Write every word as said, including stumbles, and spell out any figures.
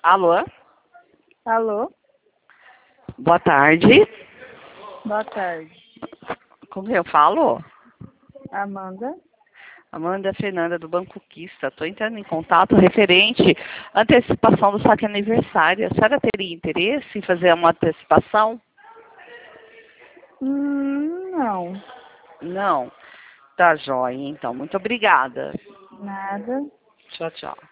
Alô? Alô? Boa tarde. Boa tarde. Como eu falo? Amanda? Amanda Fernanda, do Banco Quista. Estou entrando em contato referente à antecipação do saque aniversário. A senhora teria interesse em fazer uma antecipação? Hum, não. Não? Tá joia, então. Muito obrigada. Nada. Tchau, tchau.